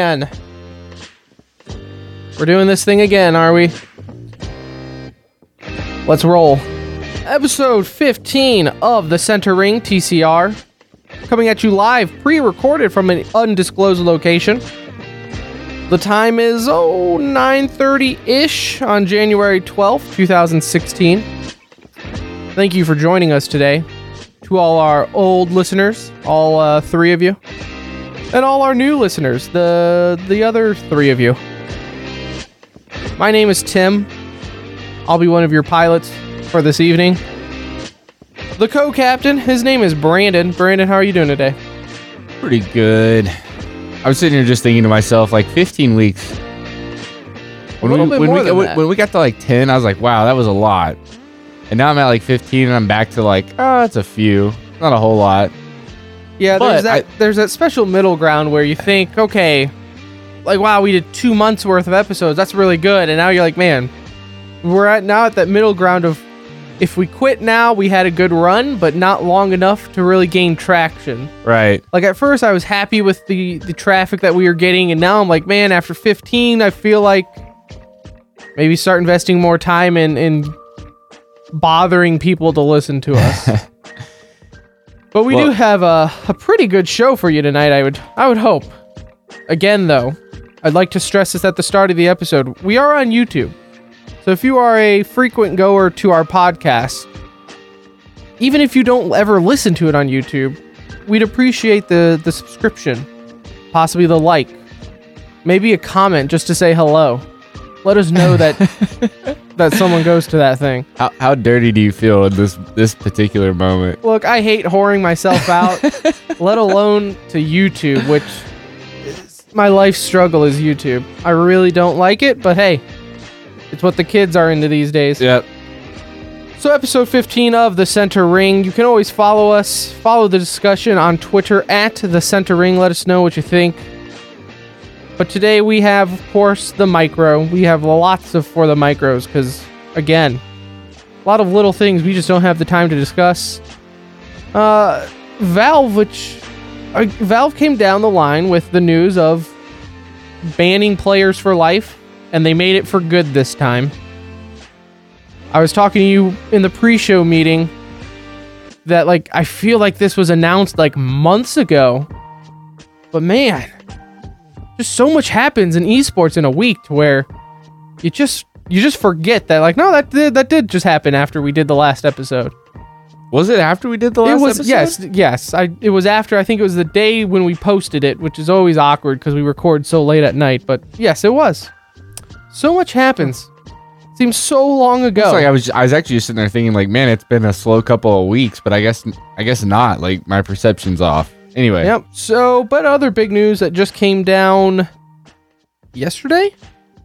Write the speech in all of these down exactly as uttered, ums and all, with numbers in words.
man. We're doing this thing again, are we? Let's roll. Episode fifteen of The Center Ring T C R. Coming at you live, pre-recorded from an undisclosed location. The time is, oh, nine thirty-ish on January twelfth, twenty sixteen. Thank you for joining us today. To all our old listeners, all uh, three of you. And all our new listeners, the the other three of you. My name is Tim. I'll be one of your pilots for this evening. The co-captain, his name is Brandon. Brandon, how are you doing today? Pretty good. I was sitting here just thinking to myself, like fifteen weeks. When a little we bit when more we than when, that. when we got to like ten, I was like, wow, that was a lot. And now I'm at like fifteen, and I'm back to like, oh, that's a few, not a whole lot. Yeah, But there's that I- there's that special middle ground where you think, okay, like wow, we did two months worth of episodes. That's really good. And now you're like, man, we're at now at that middle ground of if we quit now, we had a good run, but not long enough to really gain traction. Right. Like at first I was happy with the, the traffic that we were getting, and now I'm like, man, after fifteen, I feel like maybe start investing more time in, in bothering people to listen to us. But we Well- do have a, a pretty good show for you tonight, I would I would hope. Again, though, I'd like to stress this at the start of the episode. We are on YouTube. So if you are a frequent goer to our podcast, even if you don't ever listen to it on YouTube, we'd appreciate the, the subscription, possibly the like, maybe a comment just to say hello. Let us know that that someone goes to that thing. How how dirty do you feel in this this particular moment? Look, I hate whoring myself out, let alone to YouTube, which is my life struggle is YouTube. I really don't like it, but hey, it's what the kids are into these days. Yep. So episode fifteen of The Center Ring. You can always follow us, follow the discussion on Twitter at The Center Ring. Let us know what you think. But today we have, of course, the micro. We have lots of for the micros because, again, a lot of little things we just don't have the time to discuss. Uh, Valve, which... Uh, Valve came down the line with the news of banning players for life, and they made it for good this time. I was talking to you in the pre-show meeting that, like, I feel like this was announced, like, months ago. But, man, just so much happens in esports in a week to where you just you just forget that, like, no, that did, that did just happen after we did the last episode. Was it after we did the last It was, episode? yes, yes. I, it was after, I think it was the day when we posted it, which is always awkward because we record so late at night. But, yes, it was. So much happens. Seems so long ago. It's like I was I was actually just sitting there thinking like, man, it's been a slow couple of weeks, but I guess I guess not. Like my perception's off. Anyway. Yep. So, but other big news that just came down yesterday?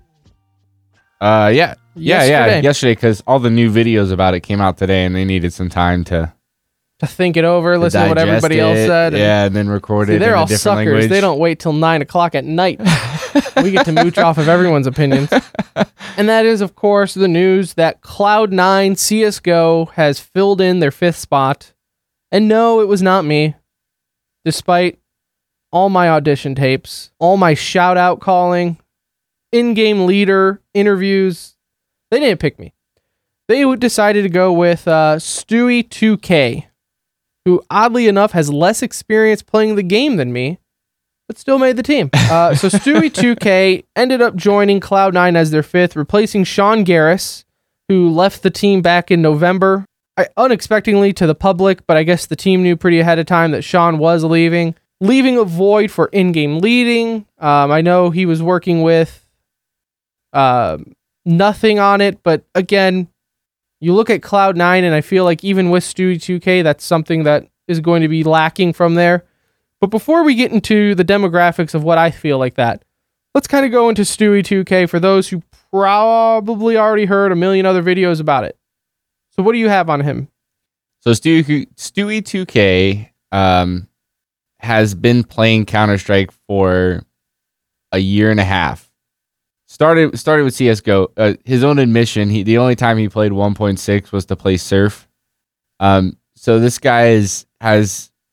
Uh yeah. Yeah, yeah, Yesterday. yesterday because all the new videos about it came out today and they needed some time to, To think it over, to listen to what digest everybody else it. said. and- Yeah, and then record See, it they're in all a different suckers. language. They don't wait till nine o'clock at night. We get to mooch off of everyone's opinions. And that is, of course, the news that Cloud nine C S G O has filled in their fifth spot. And no, it was not me. Despite all my audition tapes, all my shout-out calling, in-game leader interviews, they didn't pick me. They decided to go with uh, Stewie two K, who oddly enough has less experience playing the game than me, but still made the team. Uh, so Stewie two K ended up joining Cloud nine as their fifth, replacing Sean Garris, who left the team back in November. I, unexpectedly to the public, but I guess the team knew pretty ahead of time that Sean was leaving. Leaving a void for in-game leading. Um, I know he was working with uh, nothing on it, but again, you look at Cloud nine, and I feel like even with Stewie two K, that's something that is going to be lacking from there. But before we get into the demographics of what I feel like that, let's kind of go into Stewie two K for those who probably already heard a million other videos about it. So what do you have on him? So Stewie, Stewie two K um, has been playing Counter-Strike for a year and a half. Started started with C S G O. Uh, his own admission, he the only time he played one point six was to play Surf. Um, so this guy is has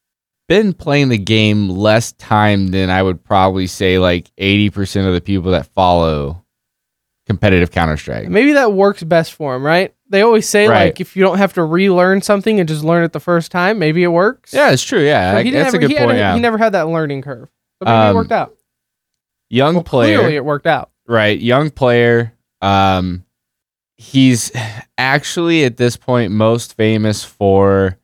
been playing the game less time than I would probably say like eighty percent of the people that follow competitive Counter-Strike. Maybe that works best for him, right? They always say, Right. like, if you don't have to relearn something and just learn it the first time, maybe it works. Yeah, it's true. Yeah, So I- he didn't that's have- a good he had point. Yeah. He never had that learning curve. So maybe it Um, worked out. Young Well, player. clearly it worked out. Right, young player. Um, he's actually at this point most famous for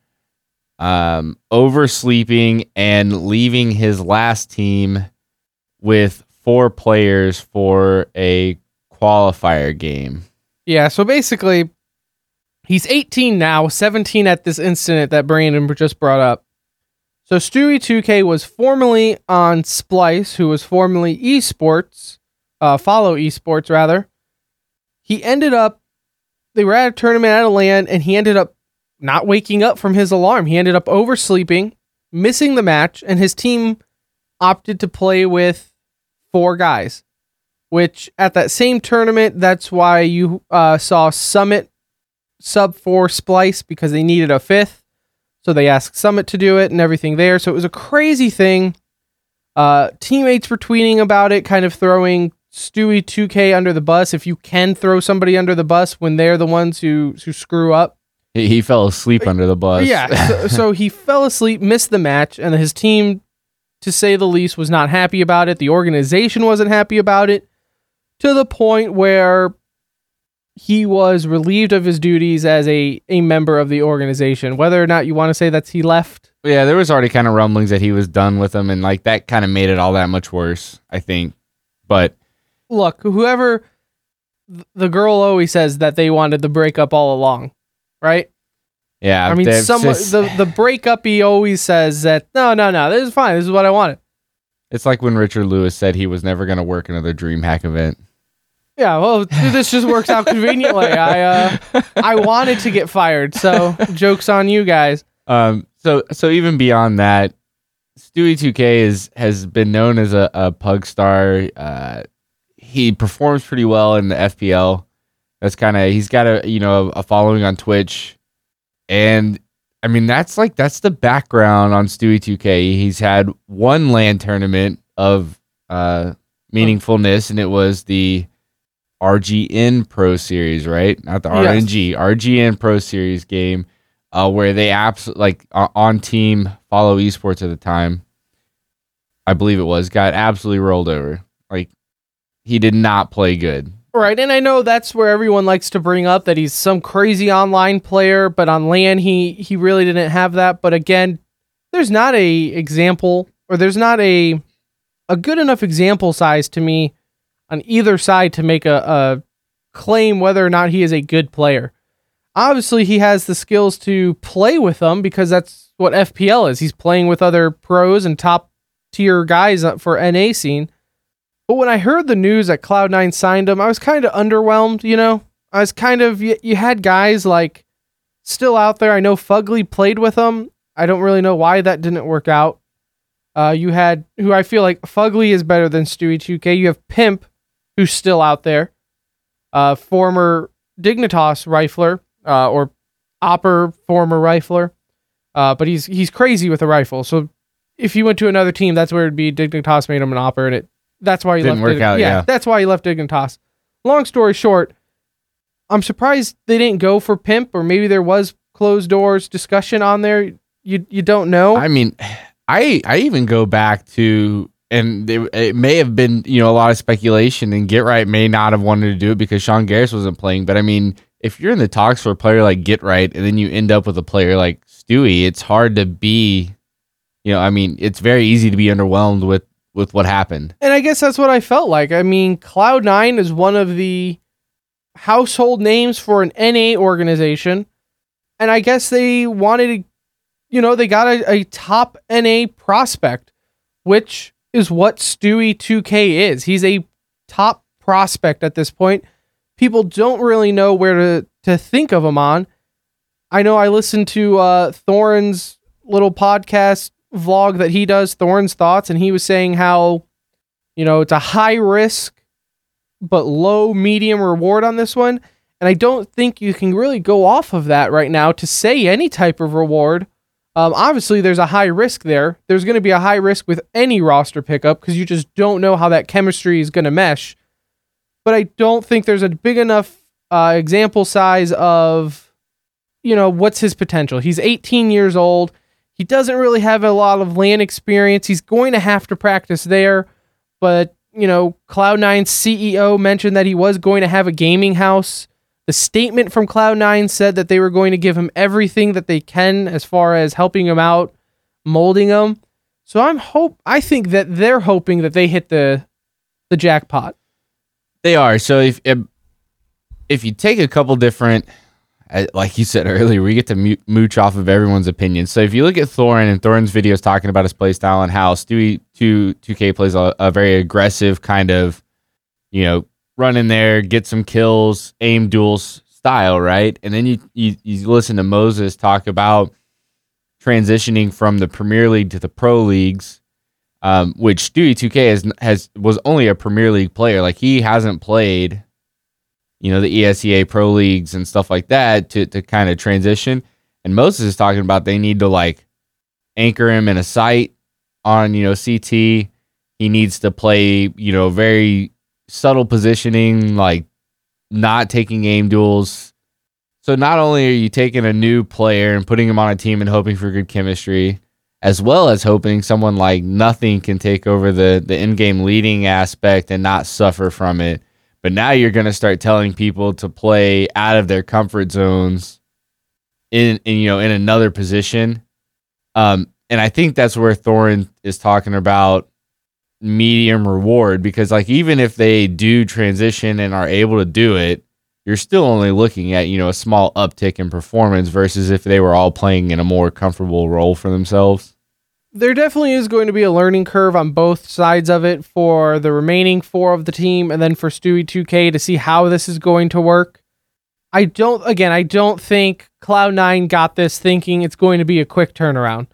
um, oversleeping and leaving his last team with four players for a qualifier game. Yeah, so basically, he's eighteen now, seventeen at this incident that Brandon just brought up. So Stewie two K was formerly on Splice, who was formerly Esports, uh, Follow Esports rather. He ended up, they were at a tournament at a LAN, and he ended up not waking up from his alarm. He ended up oversleeping, missing the match, and his team opted to play with four guys. Which at that same tournament, that's why you uh, saw Summit sub four Splice, because they needed a fifth. So they asked Summit to do it and everything there. So it was a crazy thing. Uh, teammates were tweeting about it, kind of throwing Stewie two K under the bus. If you can throw somebody under the bus when they're the ones who, who screw up. He, he fell asleep under the bus. Yeah. so, so he fell asleep, missed the match, and his team, to say the least, was not happy about it. The organization wasn't happy about it, to the point where he was relieved of his duties as a, a member of the organization. Whether or not you want to say that's he left. Yeah, there was already kind of rumblings that he was done with them, and like that kind of made it all that much worse, I think. But Look, whoever, the girl always says that they wanted the breakup all along, right? yeah, I mean, they've someone, just- the, the breakup, he always says that, no, no, no, this is fine. This is what I wanted. it's like when Richard Lewis said he was never going to work another DreamHack event. Yeah, well, this just works out conveniently. I uh, I wanted to get fired, so joke's on you guys. Um, so so even beyond that, Stewie two K is has been known as a, a pug star. Uh, he performs pretty well in the F P L. That's kind of he's got a you know a following on Twitch, and I mean that's like that's the background on Stewie two K. He's had one LAN tournament of uh, meaningfulness, and it was the R G N Pro Series, right? Not the Yes. R N G, R G N Pro Series game. Uh, where they absolutely like uh, on team Follow Esports at the time, I believe it was, got absolutely rolled over. Like he did not play good. Right, and I know that's where everyone likes to bring up that he's some crazy online player, but on LAN he he really didn't have that. But again, there's not a example, or there's not a a good enough example size to me on either side to make a, a claim whether or not he is a good player. Obviously, he has the skills to play with them because that's what F P L is. He's playing with other pros and top tier guys for N A scene. But when I heard the news that Cloud nine signed him, I was kind of underwhelmed, you know? I was kind of, you, you had guys like still out there. I know Fugly played with him. I don't really know why that didn't work out. Uh, you had, who I feel like Fugly is better than Stewie two K. You have Pimp, who's still out there. Uh, former Dignitas rifler. Uh, or Opper, former rifler, uh, but he's he's crazy with a rifle. So if he went to another team, that's where it'd be. Dignitas made him an Opper, and it that's why he Didn't left. work Dig- out, yeah. that's why he left Dignitas. Long story short, I'm surprised they didn't go for Pimp, or maybe there was closed doors discussion on there. You you don't know. I mean, I I even go back to, and it, it may have been you know a lot of speculation, and Get Right may not have wanted to do it because Sean Garris wasn't playing. But I mean, if you're in the talks for a player like Get Right, and then you end up with a player like Stewie, it's hard to be, you know, I mean, it's very easy to be underwhelmed with, with what happened. And I guess that's what I felt like. I mean, Cloud nine is one of the household names for an N A organization. And I guess they wanted to, you know, they got a, a top N A prospect, which is what Stewie two K is. He's a top prospect at this point. People don't really know where to, to think of him on. I know I listened to uh, Thorin's little podcast vlog that he does, Thorin's Thoughts, and he was saying how, you know, it's a high risk but low medium reward on this one. And I don't think you can really go off of that right now to say any type of reward Um, obviously, there's a high risk there. There's going to be a high risk with any roster pickup because you just don't know how that chemistry is going to mesh. But I don't think there's a big enough uh, example size of, you know, what's his potential. He's eighteen years old. He doesn't really have a lot of LAN experience. He's going to have to practice there. But, you know, Cloud nine's C E O mentioned that he was going to have a gaming house. The statement from Cloud nine said that they were going to give him everything that they can as far as helping him out, molding him. So I'm hope I think that they're hoping that they hit the the jackpot. They are. So if if, if you take a couple different, like you said earlier, we get to mooch off of everyone's opinion. So if you look at Thorin and Thorin's videos talking about his play style and how Stewie two K plays a, a very aggressive kind of, you know, run in there, get some kills, aim duels style, right? And then you, you you listen to Moses talk about transitioning from the Premier League to the Pro Leagues, um, which Stewie two K has has was only a Premier League player. Like he hasn't played, you know, the E S E A Pro Leagues and stuff like that to to kind of transition. And Moses is talking about they need to like anchor him in a site on, you know, C T. He needs to play, you know, very subtle positioning, like not taking aim duels. So not only are you taking a new player and putting him on a team and hoping for good chemistry, as well as hoping someone like Nothing can take over the, the in-game leading aspect and not suffer from it. But now you're going to start telling people to play out of their comfort zones in, in you know, in another position. Um, and I think that's where Thorin is talking about medium reward, because like even if they do transition and are able to do it, you're still only looking at, you know, a small uptick in performance versus if they were all playing in a more comfortable role for themselves. There definitely is going to be a learning curve on both sides of it for the remaining four of the team and then for Stewie two K to see how this is going to work. I don't, again, I don't think Cloud nine got this thinking it's going to be a quick turnaround.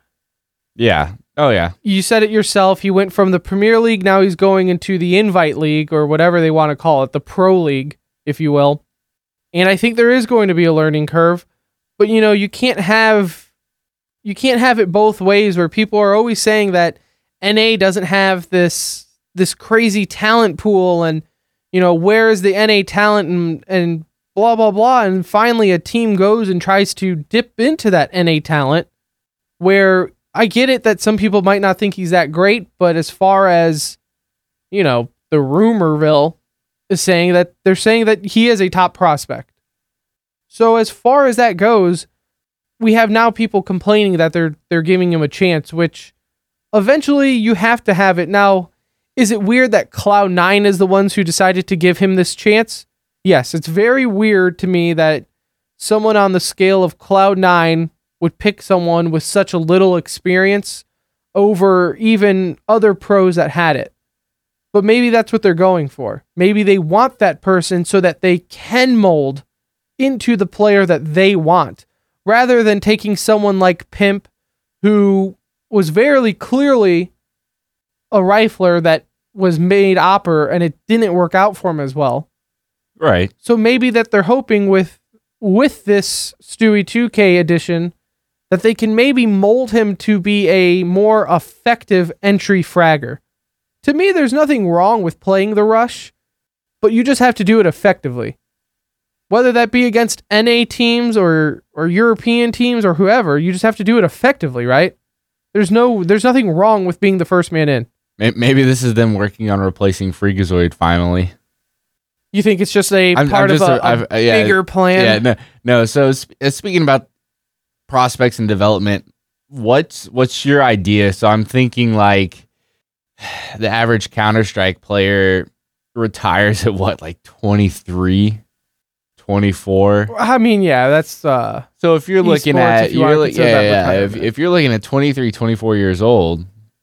Yeah. Oh, yeah. You said it yourself. He went from the Premier League. Now he's going into the Invite League or whatever they want to call it, the Pro League, if you will. And I think there is going to be a learning curve. But, you know, you can't have you can't have it both ways where people are always saying that N A doesn't have this this crazy talent pool and, you know, where is the N A talent and, and blah, blah, blah. And finally a team goes and tries to dip into that N A talent where I get it that some people might not think he's that great, but as far as, you know, the rumorville is saying that they're saying that he is a top prospect. So as far as that goes, we have now people complaining that they're they're giving him a chance, which eventually you have to have it. Now, is it weird that Cloud nine is the ones who decided to give him this chance? Yes, it's very weird to me that someone on the scale of Cloud nine would pick someone with such a little experience over even other pros that had it. But maybe that's what they're going for. Maybe they want that person so that they can mold into the player that they want, rather than taking someone like Pimp, who was very clearly a rifler that was made opper and it didn't work out for him as well. Right. So maybe that they're hoping with with this Stewie two K edition that they can maybe mold him to be a more effective entry fragger. To me, there's nothing wrong with playing the rush, but you just have to do it effectively. Whether that be against N A teams or or European teams or whoever, you just have to do it effectively, right? There's no, there's nothing wrong with being the first man in. Maybe this is them working on replacing Freakazoid finally. You think it's just a I'm, part I'm just of a, a, a yeah, bigger plan? Yeah, no, no. So sp- speaking about prospects and development, what's what's your idea? So I'm thinking like the average Counter-Strike player retires at what, like twenty-three, twenty-four? I mean, yeah, that's uh so if you're looking esports, at if you you're wanna look, consider yeah, that yeah, if, retirement. if you're looking at twenty-three, twenty-four years old,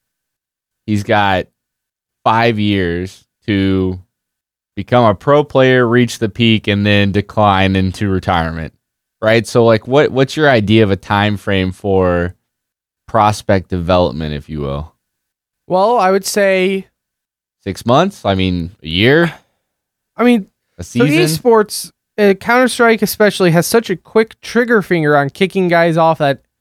he's got five years to become a pro player, reach the peak, and then decline into retirement, right? So like what what's your idea of a time frame for prospect development, if you will? Well, I would say, Six months? I mean, a year? I mean, A so season? esports, uh, Counter-Strike especially, has such a quick trigger finger on kicking guys off that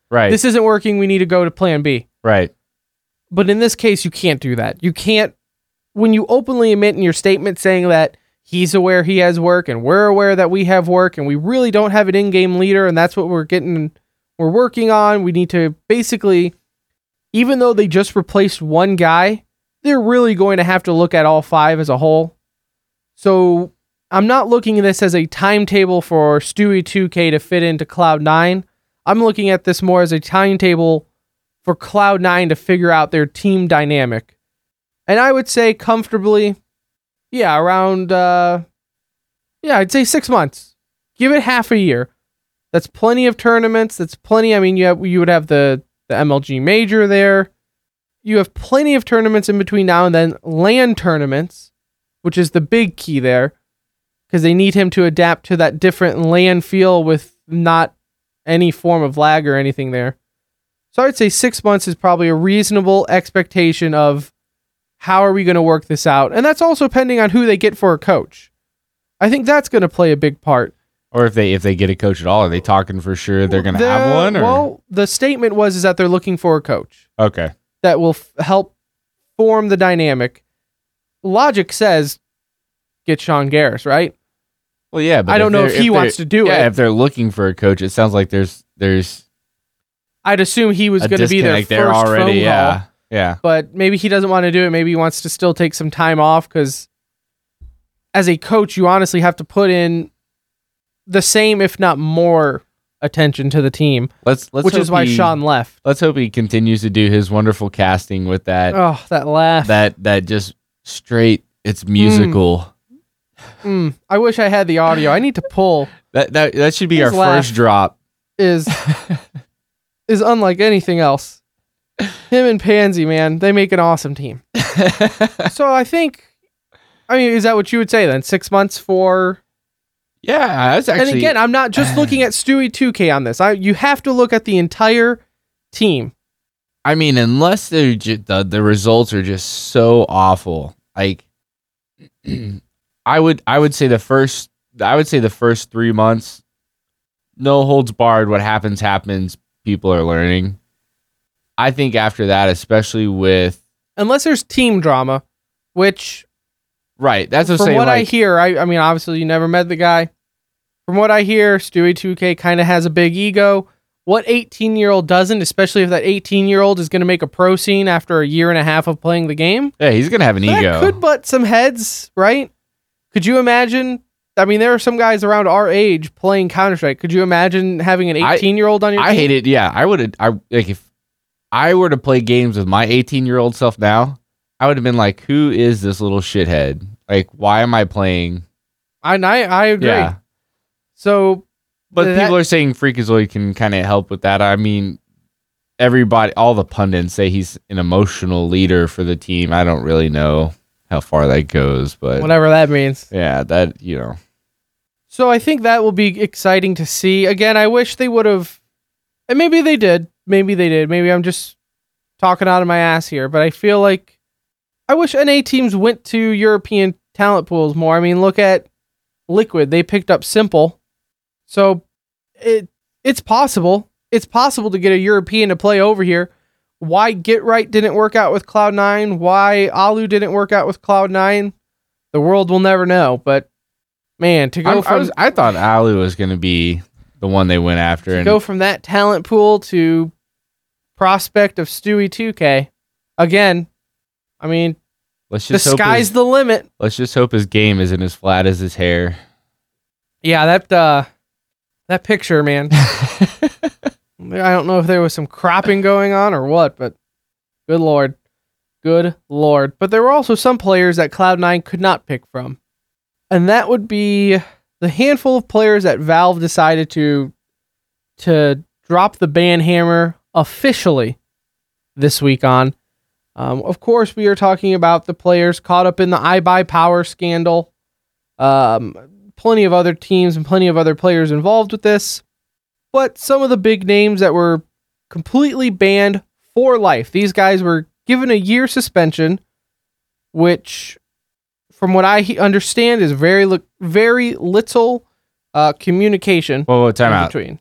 Right. This isn't working. We need to go to plan B. Right. But in this case, you can't do that. You can't, when you openly admit in your statement saying that he's aware he has work and we're aware that we have work and we really don't have an in-game leader and that's what we're getting, we're working on. We need to basically, even though they just replaced one guy, they're really going to have to look at all five as a whole. So I'm not looking at this as a timetable for Stewie two K to fit into Cloud nine. I'm looking at this more as a timetable for Cloud nine to figure out their team dynamic. And I would say comfortably, yeah, around, uh, yeah, I'd say six months. Give it half a year. That's plenty of tournaments. That's plenty. I mean, you have, you would have the, the M L G Major there. You have plenty of tournaments in between now and then. LAN tournaments, which is the big key there, because they need him to adapt to that different LAN feel with not any form of lag or anything there. So I'd say six months is probably a reasonable expectation of how are we going to work this out. And that's also pending on who they get for a coach. I think that's going to play a big part. Or if they if they get a coach at all, are they talking for sure they're going to have one? Or? Well, the statement was is that they're looking for a coach. Okay. That will f- help form the dynamic. Logic says get Sean Garris, right? Well, yeah, but I don't know if he wants to do yeah, it. Yeah, if they're looking for a coach, it sounds like there's there's. I'd assume he was going to be their first there already. phone Yeah, call, yeah. but maybe he doesn't want to do it. Maybe he wants to still take some time off because, as a coach, you honestly have to put in the same, if not more, attention to the team. Let's let's which is why he, Sean left. Let's hope he continues to do his wonderful casting with that. Oh, that laugh. That that just straight. It's musical. Mm. Mm. I wish I had the audio. I need to pull. That that that should be His our laugh first drop. Is is unlike anything else. Him and Pansy, man, they make an awesome team. So I think, I mean, is that what you would say then? Six months for. Yeah, that's actually. And again, I'm not just looking at Stewie two K on this. I you have to look at the entire team. I mean, unless they're just, the the results are just so awful, like I would I would say the first I would say the first three months, no holds barred. What happens happens. People are learning. I think after that, especially with unless there's team drama, which right, that's what from saying, what like, I hear. I I mean, obviously you never met the guy. From what I hear, Stewie two K kind of has a big ego. What eighteen-year-old doesn't, especially if that eighteen-year-old is going to make a pro scene after a year and a half of playing the game? Yeah, he's going to have an that ego. Could butt some heads, right? Could you imagine? I mean, there are some guys around our age playing Counter-Strike. Could you imagine having an eighteen-year-old on your I team? I hate it. Yeah, I would. I like if I were to play games with my eighteen-year-old self now, I would have been like, "Who is this little shithead? Like, why am I playing?" I I, I agree. Yeah. So. But that, people are saying Freakazoid can kind of help with that. I mean, everybody, all the pundits say he's an emotional leader for the team. I don't really know how far that goes, but whatever that means. Yeah, that, you know. So I think that will be exciting to see. Again, I wish they would have, and maybe they did. Maybe they did. Maybe I'm just talking out of my ass here, but I feel like I wish N A teams went to European talent pools more. I mean, look at Liquid. They picked up Simple. So it it's possible. It's possible to get a European to play over here. Why Get Right didn't work out with Cloud nine? Why Alu didn't work out with Cloud nine? The world will never know. But man, to go I'm, from I, was, I thought Alu was going to be the one they went after, to and go from that talent pool to prospect of Stewie two K again. I mean, let's the just hope sky's his, the limit. Let's just hope his game isn't as flat as his hair. Yeah, that uh, that picture, man. I don't know if there was some cropping going on or what, but good lord. Good lord. But there were also some players that Cloud nine could not pick from. And that would be the handful of players that Valve decided to to drop the ban hammer officially this week on. Um, of course, we are talking about the players caught up in the iBuyPower scandal. Um, plenty of other teams and plenty of other players involved with this. But some of the big names that were completely banned for life. These guys were given a year suspension, which, from what I understand, is very li- very little uh, communication Whoa, whoa, time in out. between.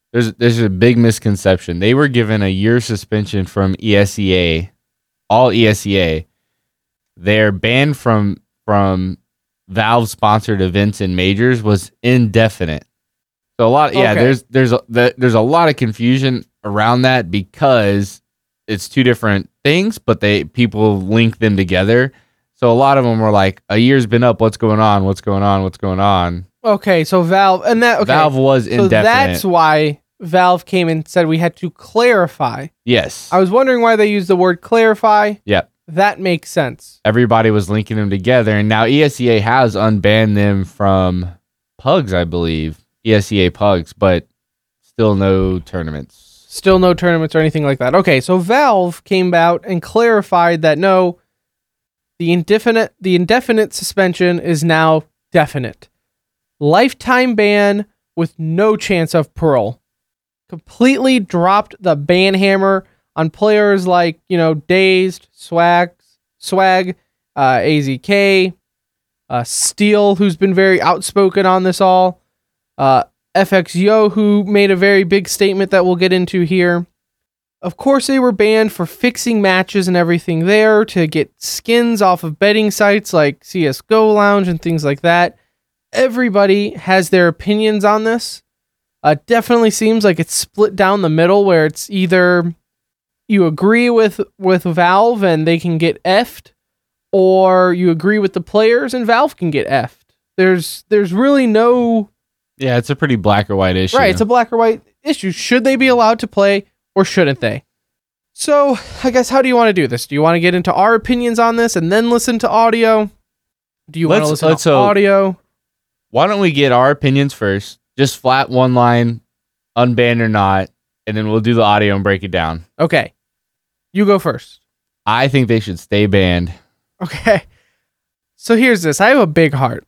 there's there's a big misconception. They were given a year suspension from E S E A, all E S E A. Their ban from from Valve sponsored events and majors was indefinite. So a lot, yeah. Okay. There's there's a, there's a lot of confusion around that because it's two different things, but they people link them together. So a lot of them were like, a year's been up. What's going on? What's going on? What's going on? Okay, so Valve and that okay. Valve was indefinite. So that's why Valve came and said we had to clarify. Yes. I was wondering why they used the word clarify. Yep. That makes sense. Everybody was linking them together, and now E S E A has unbanned them from Pugs, I believe. E S E A Pugs, but still no tournaments. Still no tournaments or anything like that. Okay, so Valve came out and clarified that no, the indefinite the indefinite suspension is now definite. Lifetime ban with no chance of parole. Completely dropped the ban hammer on players like, you know, Dazed, Swag, Swag, uh, A Z K, uh, Steel, who's been very outspoken on this all, uh, F X Yo, who made a very big statement that we'll get into here. Of course, they were banned for fixing matches and everything there to get skins off of betting sites like C S G O Lounge and things like that. Everybody has their opinions on this. Uh, definitely seems like it's split down the middle where it's either you agree with, with Valve and they can get effed, or you agree with the players and Valve can get effed. There's there's really no... Yeah, it's a pretty black or white issue. Right, it's a black or white issue. Should they be allowed to play or shouldn't they? So, I guess, how do you want to do this? Do you want to get into our opinions on this and then listen to audio? Do you want to listen to so, audio? Why don't we get our opinions first? Just flat one line, unbanned or not, and then we'll do the audio and break it down. Okay. You go first. I think they should stay banned. Okay. So here's this. I have a big heart.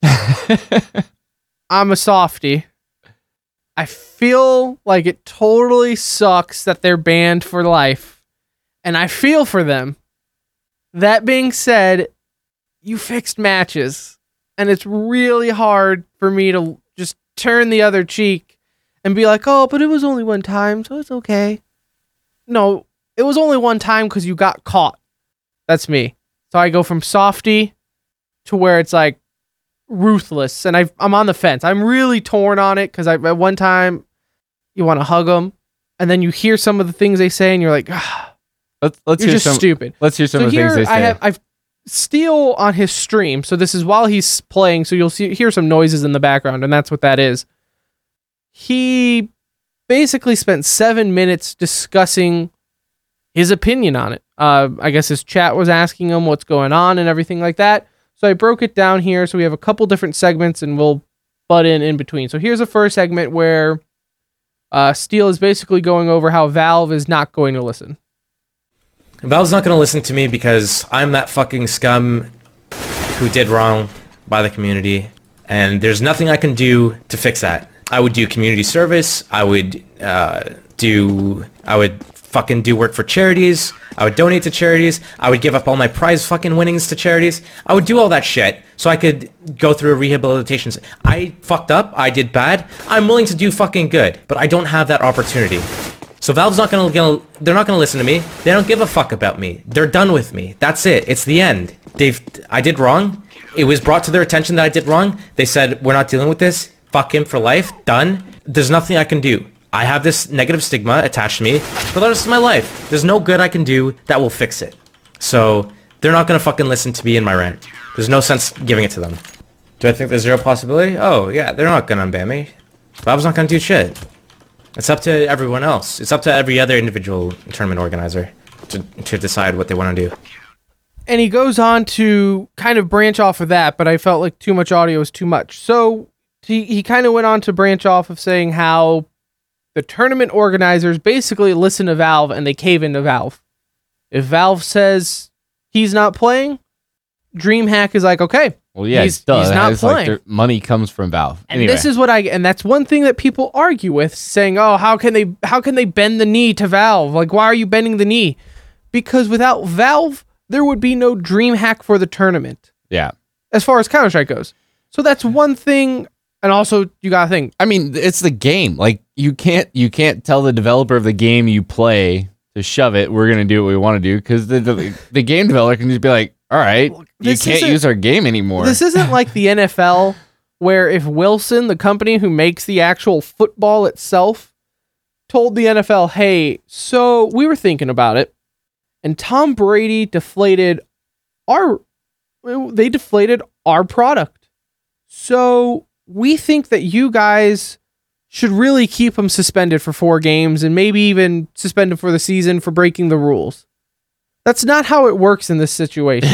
I'm a softie. I feel like it totally sucks that they're banned for life. And I feel for them. That being said, you fixed matches. And it's really hard for me to just turn the other cheek and be like, oh, but it was only one time, so it's okay. No, it was only one time because you got caught. That's me. So I go from softy to where it's like ruthless, and I've, I'm on the fence. I'm really torn on it because at one time you want to hug them, and then you hear some of the things they say, and you're like, ah, let's let's you're hear just some, stupid. Let's hear some so of the here things they say. I have I've Steel on his stream, so this is while he's playing, so you'll see hear some noises in the background, and that's what that is. He basically spent seven minutes discussing his opinion on it. Uh, I guess his chat was asking him what's going on and everything like that. So I broke it down here. So we have a couple different segments and we'll butt in in between. So here's the first segment where uh, Steel is basically going over how Valve is not going to listen. Valve's not going to listen to me because I'm that fucking scum who did wrong by the community, and there's nothing I can do to fix that. I would do community service. I would uh, do. I would fucking do work for charities. I would donate to charities. I would give up all my prize fucking winnings to charities. I would do all that shit so I could go through a rehabilitation. I fucked up. I did bad. I'm willing to do fucking good, but I don't have that opportunity. So Valve's not gonna, gonna they're not gonna listen to me. They don't give a fuck about me. They're done with me. That's it. It's the end. They've, I did wrong. It was brought to their attention that I did wrong. They said, we're not dealing with this. Fuck him for life. Done. There's nothing I can do. I have this negative stigma attached to me for the rest of my life. There's no good I can do that will fix it. So they're not gonna fucking listen to me in my rant. There's no sense giving it to them. Do I think there's zero possibility? Oh yeah, they're not gonna unban me. Valve's not gonna do shit. It's up to everyone else. It's up to every other individual tournament organizer to to decide what they want to do. And he goes on to kind of branch off of that, but I felt like too much audio is too much. So he, he kind of went on to branch off of saying how the tournament organizers basically listen to Valve and they cave into Valve. If Valve says he's not playing, DreamHack is like, okay. Well, yeah, he's, duh, he's not it's playing. Like money comes from Valve. And anyway. this is what I and that's one thing that people argue with, saying, "Oh, how can they how can they bend the knee to Valve? Like, why are you bending the knee?" Because without Valve, there would be no DreamHack for the tournament. Yeah. As far as Counter-Strike goes. So that's one thing And also, you gotta think. I mean, it's the game. Like you can't you can't tell the developer of the game you play to shove it. We're gonna do what we want to do because the, the the game developer can just be like, all right, you can't use our game anymore. This isn't like the N F L where if Wilson, the company who makes the actual football itself, told the N F L, hey, so we were thinking about it, and Tom Brady deflated our they deflated our product. So we think that you guys should really keep him suspended for four games and maybe even suspend him for the season for breaking the rules. That's not how it works in this situation.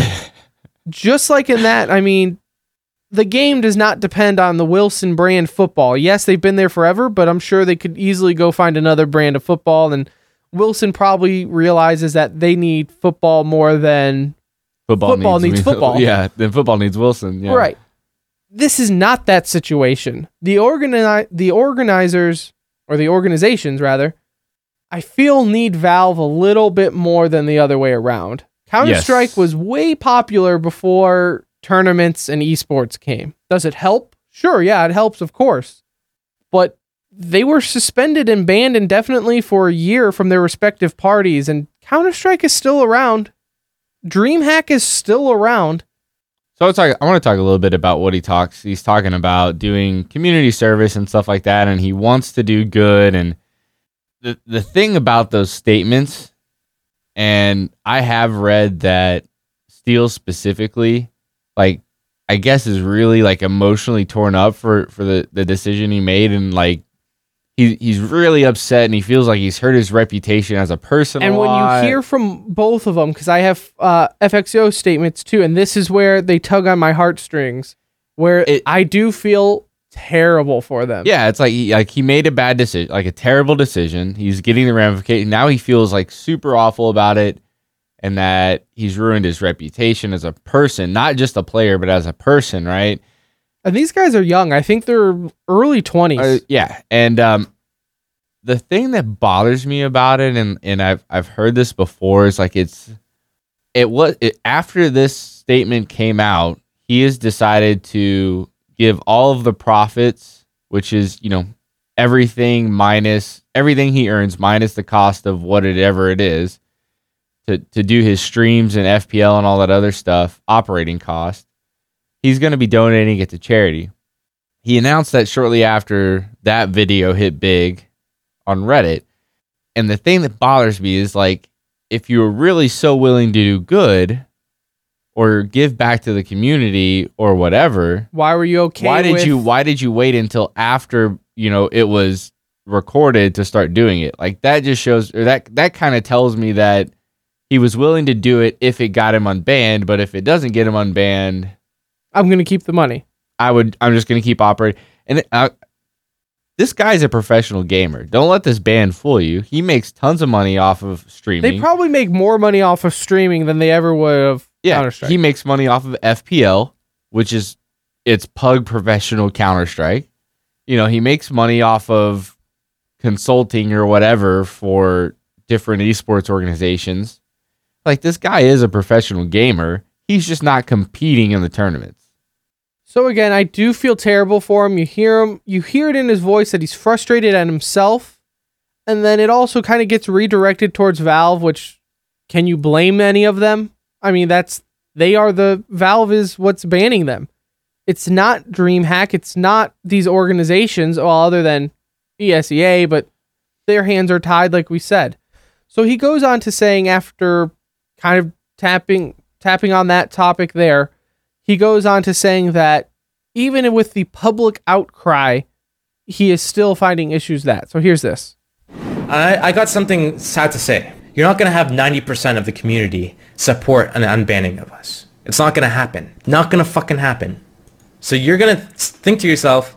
Just like in that, I mean, the game does not depend on the Wilson brand football. Yes, they've been there forever, but I'm sure they could easily go find another brand of football, and Wilson probably realizes that they need football more than football, football needs, needs football. Yeah, then football needs Wilson. Yeah. Right. This is not that situation. The organi- the organizers, or the organizations rather, I feel need Valve a little bit more than the other way around. Counter-Strike yes. was way popular before tournaments and esports came. Does it help? Sure, yeah, it helps, of course. But they were suspended and banned indefinitely for a year from their respective parties, and Counter-Strike is still around. DreamHack is still around. So let's talk, I want to talk a little bit about what he talks. He's talking about doing community service and stuff like that, and he wants to do good. And the the thing about those statements, and I have read that Steele specifically, like, I guess is really like emotionally torn up for, for the, the decision he made, and like he he's really upset, and he feels like he's hurt his reputation as a person. And a when lot. you hear from both of them, because I have uh, F X O statements too, and this is where they tug on my heartstrings, where it, I do feel terrible for them. Yeah, it's like he, like he made a bad decision, like a terrible decision. He's getting the ramification. Now he feels like super awful about it, and that he's ruined his reputation as a person, not just a player, but as a person, right? And these guys are young. I think they're early twenties. Uh, yeah, and um, the thing that bothers me about it, and, and I've I've heard this before, is like it's it was it, after this statement came out, he has decided to give all of the profits, which is, you know, everything minus everything he earns minus the cost of whatever it is, to to do his streams and F P L and all that other stuff, operating cost. He's going to be donating it to charity. He announced that shortly after that video hit big on Reddit. And the thing that bothers me is, like, if you were really so willing to do good or give back to the community or whatever, why were you okay why did with... you why did you wait until after, you know, it was recorded to start doing it? Like, that just shows, or that that kind of tells me that he was willing to do it if it got him unbanned, but if it doesn't get him unbanned, I'm going to keep the money. I would, I'm just going to keep operating. And uh, this guy's a professional gamer. Don't let this ban fool you. He makes tons of money off of streaming. They probably make more money off of streaming than they ever would of yeah, Counter-Strike. He makes money off of F P L, which is, it's Pug Professional Counter-Strike. You know, he makes money off of consulting or whatever for different esports organizations. Like, this guy is a professional gamer. He's just not competing in the tournaments. So again, I do feel terrible for him. You hear him, you hear it in his voice that he's frustrated at himself, and then it also kind of gets redirected towards Valve, which, can you blame any of them? I mean, that's they are the Valve is what's banning them. It's not DreamHack, it's not these organizations, well, other than E S E A, but their hands are tied, like we said. So he goes on to saying, after kind of tapping tapping on that topic there, he goes on to saying that even with the public outcry, he is still finding issues that. So here's this. I, I got something sad to say. You're not going to have ninety percent of the community support an unbanning of us. It's not going to happen. Not going to fucking happen. So you're going to think to yourself,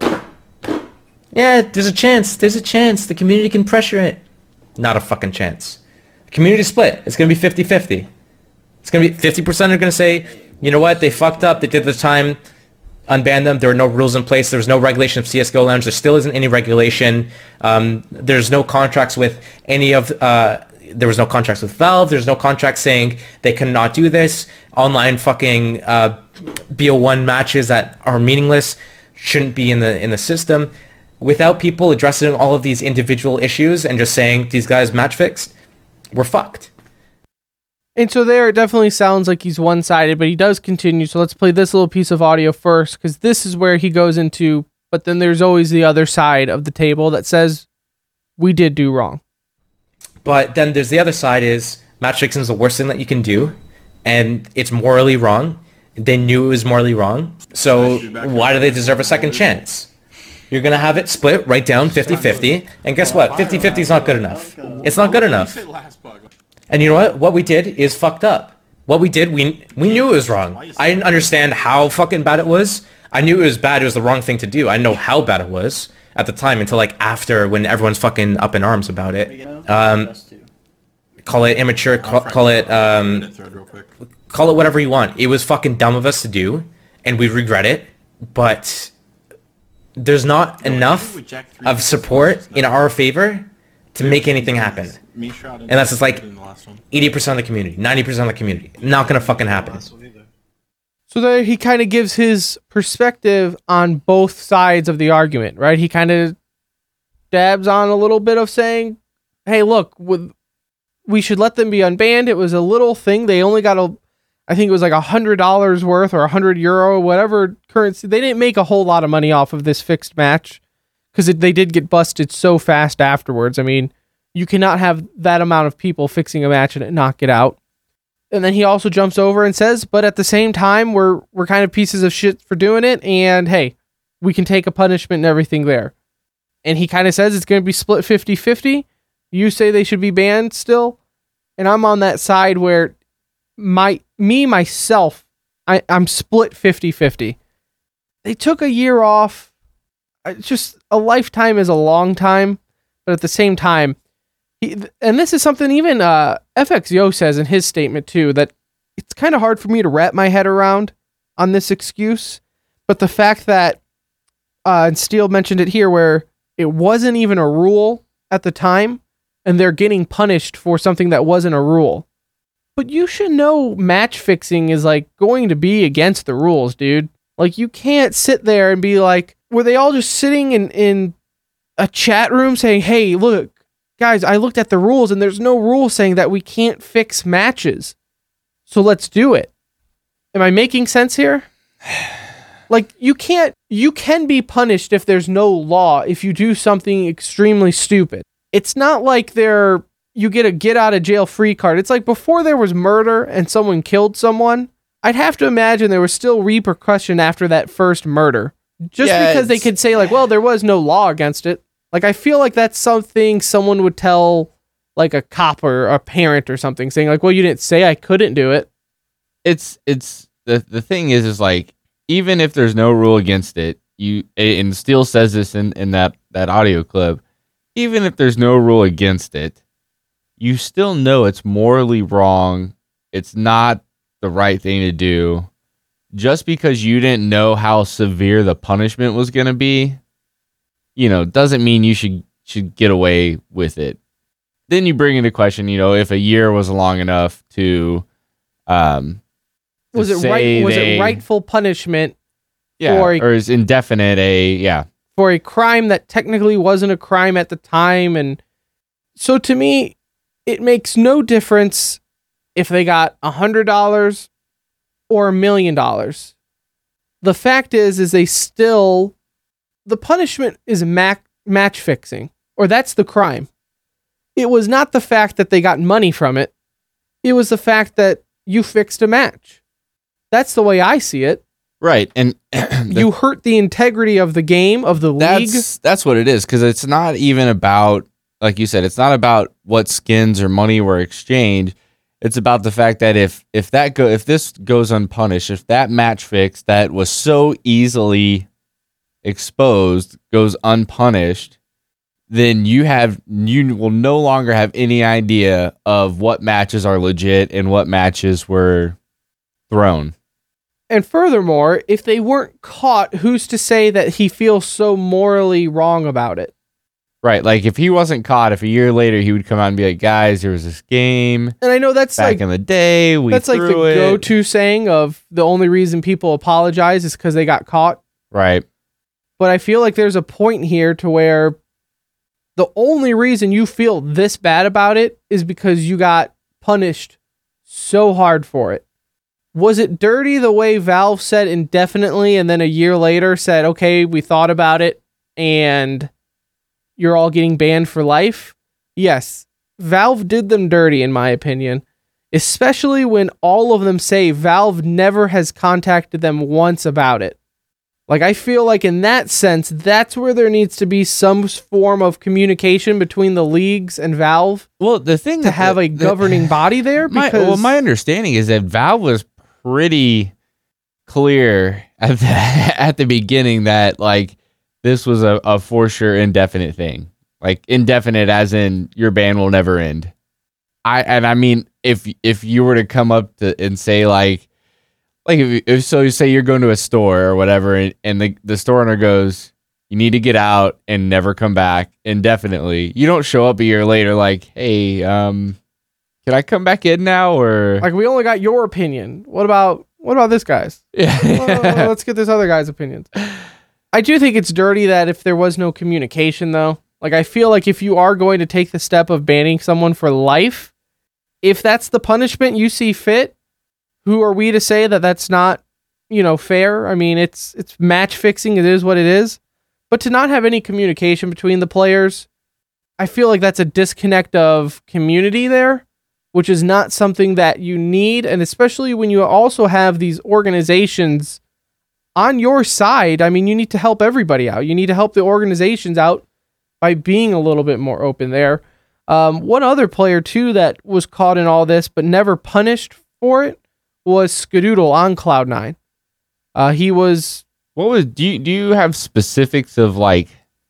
yeah, there's a chance. There's a chance. The community can pressure it. Not a fucking chance. Community split. It's going to be fifty-fifty. It's going to be fifty percent are going to say, you know what, they fucked up, they did the time, unban them, there were no rules in place, there was no regulation of C S G O Lounge, there still isn't any regulation, um, there's no contracts with any of, uh, there was no contracts with Valve, there's no contract saying they cannot do this, online fucking uh, B O one matches that are meaningless. shouldn't be in the in the system. Without people addressing all of these individual issues and just saying these guys match fixed, we're fucked. And so there, it definitely sounds like he's one-sided, but he does continue. So let's play this little piece of audio first, because this is where he goes into, but then there's always the other side of the table that says, we did do wrong. But then there's the other side is, match fixing is the worst thing that you can do, and it's morally wrong. They knew it was morally wrong, so why do they deserve a second chance? You're going to have it split right down fifty-fifty, and guess what? fifty-fifty is not good enough. It's not good enough. And you know what? What we did is fucked up. What we did, we we knew it was wrong. I didn't understand how fucking bad it was. I knew it was bad. It was the wrong thing to do. I didn't know how bad it was at the time until like after, when everyone's fucking up in arms about it. Um, call it immature. Call, call it um, call it whatever you want. It was fucking dumb of us to do, and we regret it. But there's not enough of support in our favor to make anything happen. And that's just like eighty percent of the community, ninety percent of the community. Not gonna fucking happen. So there he kind of gives his perspective on both sides of the argument, right? He kind of dabs on a little bit of saying, hey, look, with, we should let them be unbanned. It was a little thing. They only got a, I think it was like a hundred dollars worth or a hundred euro, whatever currency. They didn't make a whole lot of money off of this fixed match because they did get busted so fast afterwards. I mean, you cannot have that amount of people fixing a match and it not get out. And then he also jumps over and says, but at the same time, we're we're kind of pieces of shit for doing it. And hey, we can take a punishment and everything there. And he kind of says it's going to be split fifty-fifty. You say they should be banned still. And I'm on that side where my me, myself, I, I'm split fifty-fifty. They took a year off. It's just a lifetime is a long time. But at the same time, he, and this is something even uh, F X Yo says in his statement too, that it's kind of hard for me to wrap my head around on this excuse. But the fact that, uh, and Steele mentioned it here, where it wasn't even a rule at the time, and they're getting punished for something that wasn't a rule. But you should know match fixing is like going to be against the rules, dude. Like you can't sit there and be like, were they all just sitting in, in a chat room saying, hey, look, guys, I looked at the rules and there's no rule saying that we can't fix matches. So let's do it. Am I making sense here? Like you can't, you can be punished if there's no law, if you do something extremely stupid. It's not like they're, you get a get out of jail free card. It's like before there was murder and someone killed someone, I'd have to imagine there was still repercussion after that first murder. Just yeah, because they could say like, well, there was no law against it. Like, I feel like that's something someone would tell like a cop or a parent or something, saying like, well, you didn't say I couldn't do it. It's, it's the, the thing is, is like, even if there's no rule against it, you, and Steele says this in, in that, that audio clip, even if there's no rule against it, you still know it's morally wrong. It's not the right thing to do. Just because you didn't know how severe the punishment was going to be, you know, doesn't mean you should should get away with it. Then you bring into question, you know, if a year was long enough to, um, to was it right? Was they, it rightful punishment? Yeah, for a, or is indefinite a yeah for a crime that technically wasn't a crime at the time, and so to me, it makes no difference if they got a hundred dollars or a million dollars. The fact is, is they still, the punishment is mac, match fixing, or that's the crime. It was not the fact that they got money from it. It was the fact that you fixed a match. That's the way I see it. Right. And the, you hurt the integrity of the game, of the league. That's, that's what it is. Cause it's not even about, like you said, it's not about what skins or money were exchanged. It's about the fact that if if that go if this goes unpunished, if that match fix that was so easily exposed goes unpunished, then you have you will no longer have any idea of what matches are legit and what matches were thrown. And furthermore, if they weren't caught, who's to say that he feels so morally wrong about it? Right, like if he wasn't caught, if a year later he would come out and be like, "Guys, there was this game." And I know that's back like in the day. We that's like the it. go-to saying of the only reason people apologize is because they got caught. Right. But I feel like there's a point here to where the only reason you feel this bad about it is because you got punished so hard for it. Was it dirty the way Valve said indefinitely and then a year later said, okay, we thought about it and you're all getting banned for life? Yes, Valve did them dirty in my opinion, especially when all of them say Valve never has contacted them once about it. Like, I feel like in that sense, that's where there needs to be some form of communication between the leagues and Valve. Well, the thing to have the, a governing the, body there. My, because well, my understanding is that Valve was pretty clear at the, at the beginning that like this was a, a for sure indefinite thing. Like indefinite as in your ban will never end. I and I mean if if you were to come up to and say like like if, if so you say you're going to a store or whatever and, and the, the store owner goes, you need to get out and never come back indefinitely. You don't show up a year later like, hey, um, can I come back in now? Or like, we only got your opinion. What about what about this guy's? Yeah. Well, let's get this other guy's opinions. I do think it's dirty that if there was no communication though. Like, I feel like if you are going to take the step of banning someone for life, if that's the punishment you see fit, who are we to say that that's not, you know, fair? I mean, it's it's match fixing. It is what it is. But to not have any communication between the players, I feel like that's a disconnect of community there, which is not something that you need. And especially when you also have these organizations on your side, I mean, you need to help everybody out. You need to help the organizations out by being a little bit more open there. Um, one other player, too, that was caught in all this but never punished for it was Skadoodle on Cloud nine. Uh, he was... What was... Do you, do you have specifics of, like,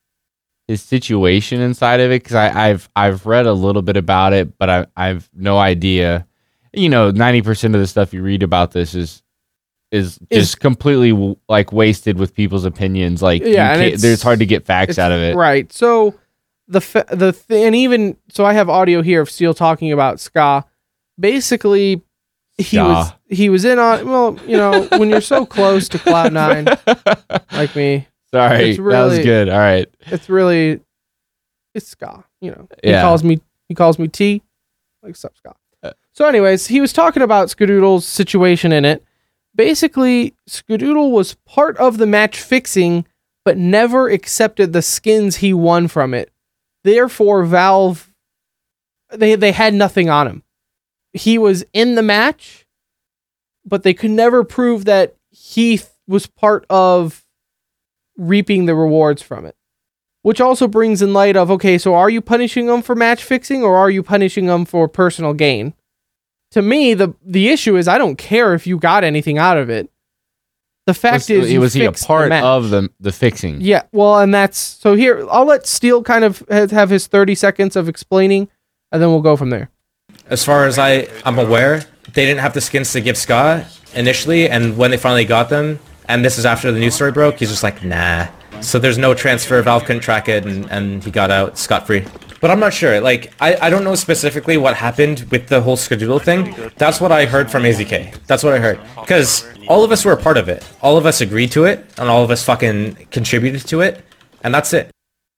his situation inside of it? Because I've I've read a little bit about it, but I I've no idea. You know, ninety percent of the stuff you read about this is is Is- just completely, like, wasted with people's opinions. Like, Yeah, you and can't- it's- there's hard to get facts out of it. Right. So, the fa- the th- and even... So, I have audio here of Steel talking about Ska. Basically... He Ska. was he was in on well, you know, when you're so close to Cloud nine like me, Sorry, It's that was really- good. All right. it's really it's Ska, you know. He Yeah. calls me he calls me T, like sup Ska. Uh. So anyways, he was talking about Skadoodle's situation in it. Basically, Skadoodle was part of the match fixing, but never accepted the skins he won from it. Therefore, Valve they they had nothing on him. He was in the match, but they could never prove that he th- was part of reaping the rewards from it. Which also brings in light of, okay, so are you punishing him for match fixing or are you punishing him for personal gain? To me, the the issue is I don't care if you got anything out of it. The fact Was, is, you was he a fixed the part match. of the the fixing? Yeah, well, and that's so here. I'll let Steele kind of ha- have his thirty seconds of explaining, and then we'll go from there. As far as I, I'm aware, they didn't have the skins to give Scott initially, and when they finally got them, and this is after the news story broke, he's just like, nah. So there's no transfer, Valve couldn't track it, and, and he got out scot-free. But I'm not sure, like, I, I don't know specifically what happened with the whole Skadoodle thing. That's what I heard from A Z K. That's what I heard. Because all of us were a part of it. All of us agreed to it, and all of us fucking contributed to it, and that's it.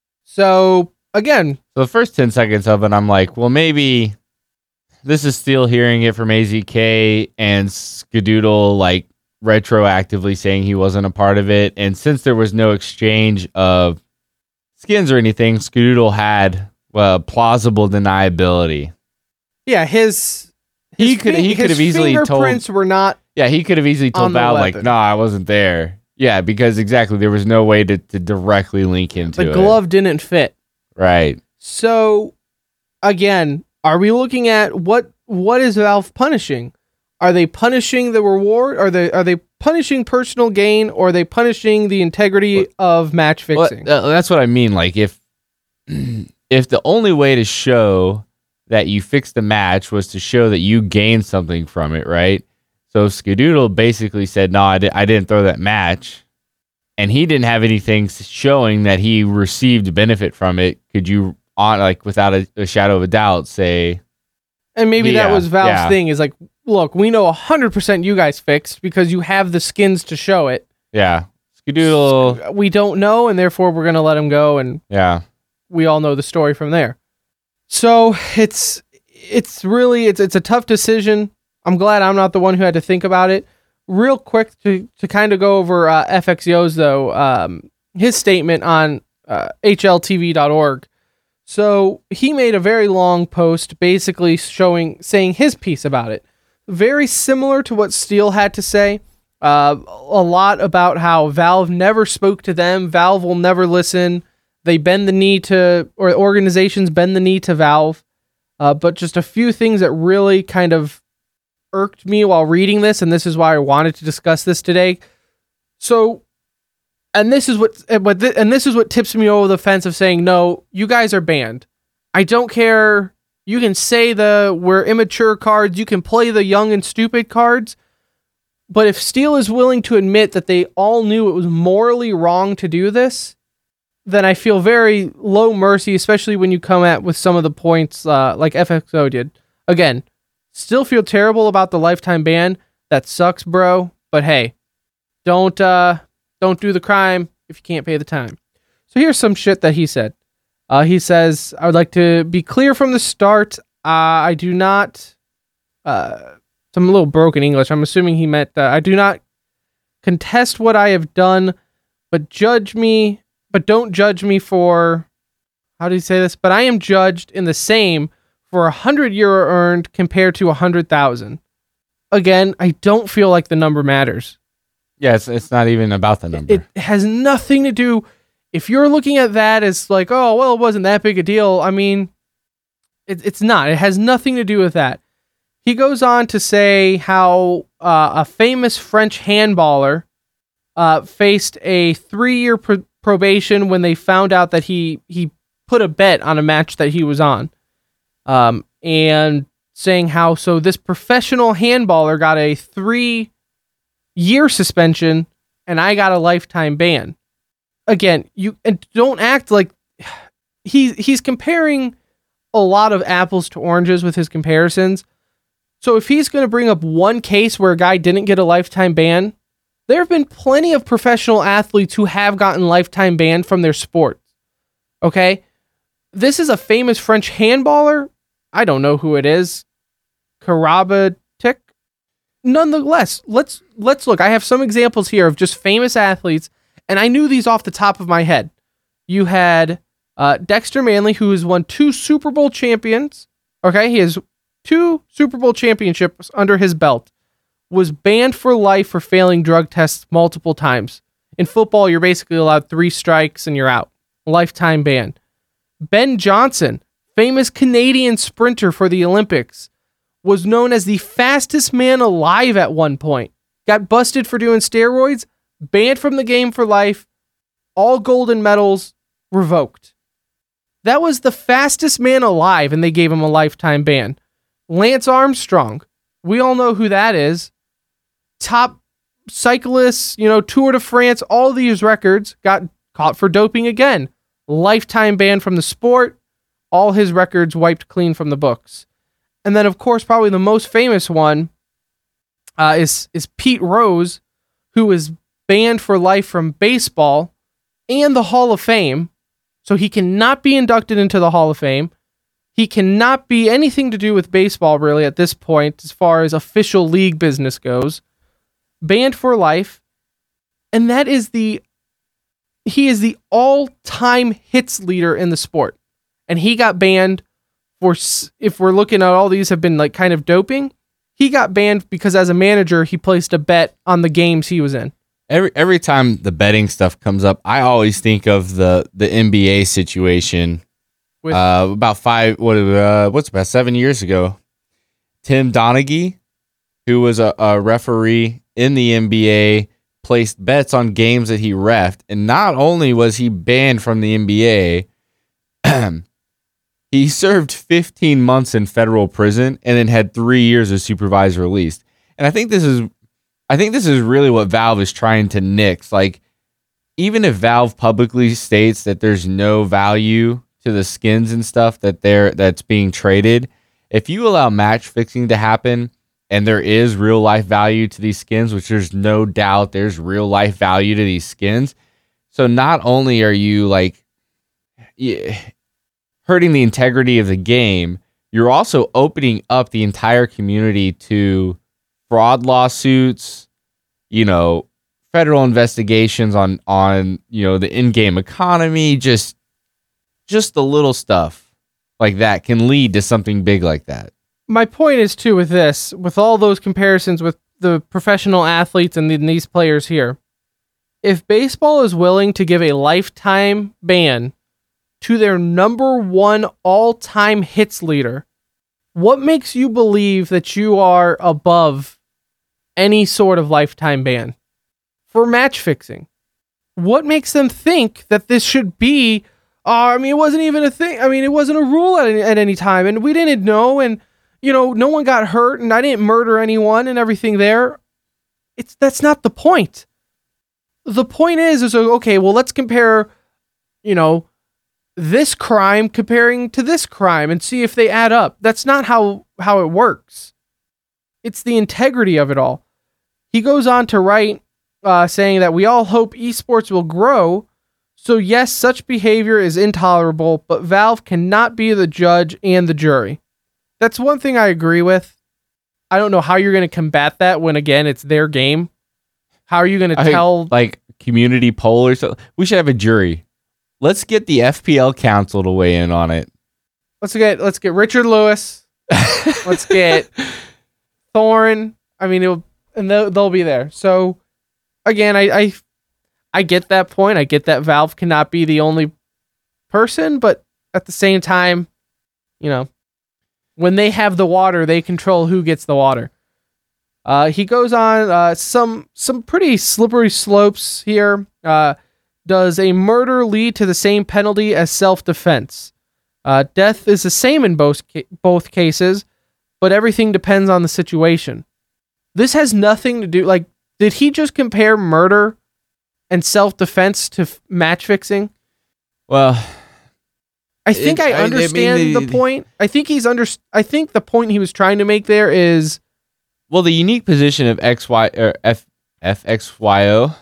So again, So the first ten seconds of it, I'm like, well, maybe this is still hearing it from A Z K and Skadoodle, like, retroactively saying he wasn't a part of it. And since there was no exchange of skins or anything, Skadoodle had, well, plausible deniability. yeah, his, He his could fin- he could his have easily told fingerprints were not. Yeah, he could have easily told On the Valve, like, weapon. no, I wasn't there. Yeah, because exactly, there was no way to, to directly link him to The it. glove didn't fit. Right. So again, are we looking at what what is Valve punishing? Are they punishing the reward? Are they are they punishing personal gain, or are they punishing the integrity of match Well, fixing? uh, that's what I mean. Like, if if the only way to show that you fixed the match was to show that you gained something from it, right? So Skadoodle basically said, no, I, di- I didn't throw that match. And he didn't have anything s- showing that he received benefit from it. Could you, on like without a, a shadow of a doubt, say, And maybe that yeah, was Valve's yeah. thing, is like, look, we know one hundred percent you guys fixed because you have the skins to show it. yeah, Skadoodle. We don't know, and therefore we're going to let him go, and Yeah. we all know the story from there. So it's it's really it's it's a tough decision. I'm glad I'm not the one who had to think about it. Real quick to to kind of go over uh, F X Yo's though, um, his statement on uh, H L T V dot org. So he made a very long post, basically showing saying his piece about it. Very similar to what Steele had to say. Uh, a lot about how Valve never spoke to them. Valve will never listen. They bend the knee to, or organizations bend the knee to Valve. Uh, but just a few things that really kind of irked me while reading this, and this is why I wanted to discuss this today. So, and this is what, but th- and this is what tips me over the fence of saying, no, you guys are banned. I don't care. You can say the we're immature cards. You can play the young and stupid cards. But if Steele is willing to admit that they all knew it was morally wrong to do this, then I feel very low mercy, especially when you come at with some of the points uh, like F X O did. Again, still feel terrible about the lifetime ban. That sucks, bro. But hey, don't uh, don't do the crime if you can't pay the time. So here's some shit that he said. Uh, he says, I would like to be clear from the start. Uh, I do not... Uh, some little broken English. I'm assuming he meant, uh, I do not contest what I have done, but judge me... But don't judge me for, how do you say this? But I am judged in the same for a hundred euro earned compared to a hundred thousand. Again, I don't feel like the number matters. Yeah, it's, it's not even about the number. It, it has nothing to do. If you're looking at that as like, oh, well, it wasn't that big a deal. I mean, it, it's not. It has nothing to do with that. He goes on to say how uh, a famous French handballer uh, faced a three-year pro- probation when they found out that he he put a bet on a match that he was on, um, and saying how so this professional handballer got a three year suspension and I got a lifetime ban. Again, you and don't act like he he's comparing a lot of apples to oranges with his comparisons. So if he's going to bring up one case where a guy didn't get a lifetime ban, there have been plenty of professional athletes who have gotten lifetime banned from their sport. Okay? This is a famous French handballer. I don't know who it is. Karabatic. Nonetheless, let's let's look. I have some examples here of just famous athletes, and I knew these off the top of my head. You had uh, Dexter Manley, who has won two Super Bowl champions. Okay? He has two Super Bowl championships under his belt. Was banned for life for failing drug tests multiple times. In football, you're basically allowed three strikes and you're out. Lifetime ban. Ben Johnson, famous Canadian sprinter for the Olympics, was known as the fastest man alive at one point. Got busted for doing steroids, banned from the game for life, all golden medals revoked. That was the fastest man alive, and they gave him a lifetime ban. Lance Armstrong, we all know who that is. Top cyclists, you know, Tour de France, all these records, got caught for doping again. Lifetime ban from the sport. All his records wiped clean from the books. And then, of course, probably the most famous one uh, is, is Pete Rose, who is banned for life from baseball and the Hall of Fame. So he cannot be inducted into the Hall of Fame. He cannot be anything to do with baseball, really, at this point, as far as official league business goes. Banned for life. And that is the... He is the all-time hits leader in the sport. And he got banned for... If we're looking at all these have been, like, kind of doping, he got banned because as a manager, he placed a bet on the games he was in. Every every time the betting stuff comes up, I always think of the, the N B A situation. With, uh, about five, what, uh, what's about seven years ago, Tim Donaghy, who was a, a referee in the N B A, placed bets on games that he reffed, and not only was he banned from the N B A, he served fifteen months in federal prison and then had three years of supervised release. And I think this is, I think this is really what Valve is trying to nix. Like, even if Valve publicly states that there's no value to the skins and stuff that they're that's being traded, if you allow match fixing to happen and there is real life value to these skins, which there's no doubt there's real life value to these skins. So not only are you like yeah, hurting the integrity of the game, you're also opening up the entire community to fraud lawsuits, you know, federal investigations on, on, you know, the in-game economy, just, just the little stuff like that can lead to something big like that. My point is too with this, with all those comparisons with the professional athletes and, the, and these players here, if baseball is willing to give a lifetime ban to their number one all-time hits leader, what makes you believe that you are above any sort of lifetime ban for match fixing? What makes them think that this should be, uh, I mean, it wasn't even a thing. I mean, it wasn't a rule at any, at any time, and we didn't know, and, you know, no one got hurt, and I didn't murder anyone and everything there. It's that's not the point. The point is, is okay, well, let's compare, you know, this crime comparing to this crime and see if they add up. That's not how, how it works. It's the integrity of it all. He goes on to write, uh, saying that we all hope esports will grow. So yes, such behavior is intolerable, but Valve cannot be the judge and the jury. That's one thing I agree with. I don't know how you're going to combat that when, again, it's their game. How are you going to tell... Like, community poll or something? We should have a jury. Let's get the F P L Council to weigh in on it. Let's get let's get Richard Lewis. Let's get Thorin. I mean, it'll, and they'll, they'll be there. So, again, I, I I get that point. I get that Valve cannot be the only person, but at the same time, you know, when they have the water, they control who gets the water. Uh, he goes on uh, some some pretty slippery slopes here. Uh, does a murder lead to the same penalty as self-defense? Uh, death is the same in both ca- both cases, but everything depends on the situation. This has nothing to do. Like, did he just compare murder and self-defense to f- match fixing? Well, I think it, I understand I mean, the, the point. I think he's under. I think the point he was trying to make there is. Well, the unique position of X Y or F F X Y O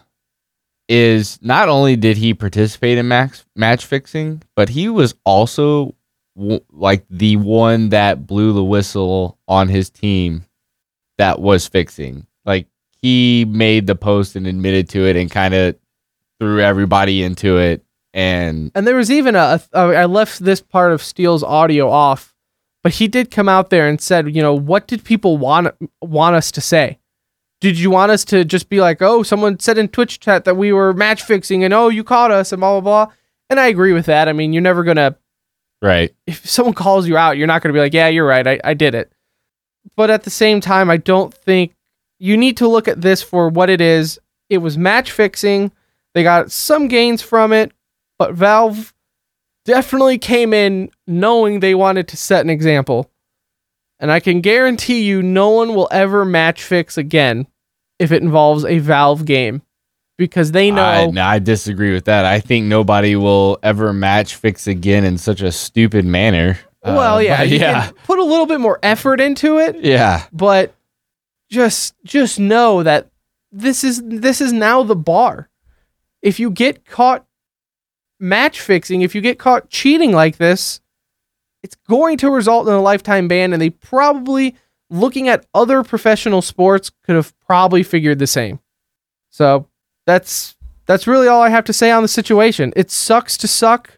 is not only did he participate in max, match fixing, but he was also w- like the one that blew the whistle on his team that was fixing. Like, he made the post and admitted to it and kind of threw everybody into it. And and there was even a, a I left this part of Steele's audio off. But he did come out there and said, you know, what did people want want us to say? Did you want us to just be like, oh, someone said in Twitch chat that we were match fixing and, oh, you caught us and blah, blah, blah. And I agree with that. I mean, you're never going to. Right. If someone calls you out, you're not going to be like, yeah, you're right. I, I did it. But at the same time, I don't think you need to look at this for what it is. It was match fixing. They got some gains from it, but Valve definitely came in knowing they wanted to set an example. And I can guarantee you no one will ever match fix again if it involves a Valve game. Because they know... I, no, I disagree with that. I think nobody will ever match fix again in such a stupid manner. Well, uh, yeah, you yeah. can put a little bit more effort into it. Yeah. But just just know that this is this is now the bar. If you get caught match fixing, if you get caught cheating like this, it's going to result in a lifetime ban, and they probably, looking at other professional sports, could have probably figured the same. So that's that's really all I have to say on the situation. It sucks to suck,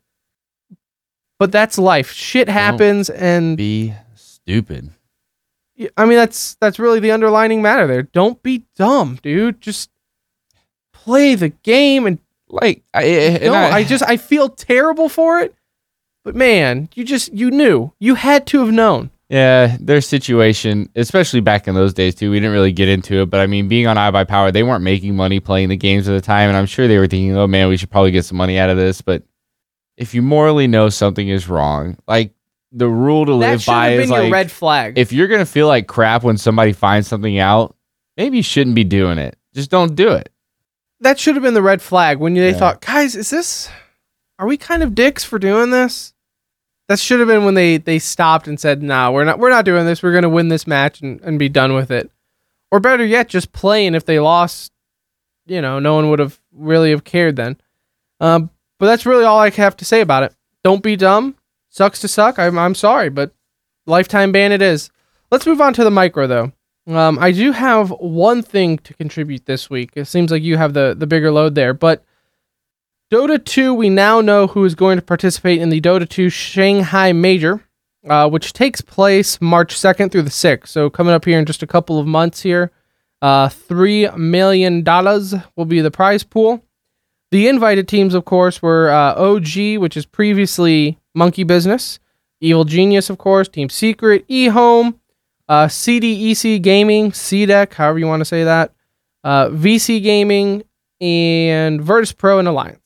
but that's life. Shit happens. Don't and be stupid. I mean, that's that's really the underlining matter there. Don't be dumb, dude. Just play the game. And Like, I, and no, I, I just, I feel terrible for it, but man, you just, you knew, you had to have known. Yeah, their situation, especially back in those days too, we didn't really get into it, but I mean, being on iBuyPower, they weren't making money playing the games at the time, and I'm sure they were thinking, oh man, we should probably get some money out of this, but if you morally know something is wrong, like, the rule to That live should have by been is your like, red flag. if you're going to feel like crap when somebody finds something out, maybe you shouldn't be doing it. Just don't do it. That should have been the red flag when they Yeah. thought, guys, is this, are we kind of dicks for doing this? that should have been when they, they stopped and said, "Nah, we're not we're not doing this. We're gonna win this match and, and be done with it." Or better yet, just play, and if they lost, you know, no one would have really have cared then. Um, but that's really all I have to say about it. Don't be dumb. Sucks to suck. I'm I'm sorry, but lifetime ban it is. Let's move on to the micro though. Um, I do have one thing to contribute this week. It seems like you have the, the bigger load there, but Dota two, we now know who is going to participate in the Dota two Shanghai Major, uh, which takes place March second through the sixth. So coming up here in just a couple of months here, uh, three million dollars will be the prize pool. The invited teams, of course, were uh, O G, which is previously Monkey Business, Evil Genius, of course, Team Secret, eHome, uh, C D E C Gaming, C D E C, however you want to say that, uh, V C Gaming, and Virtus Pro and Alliance.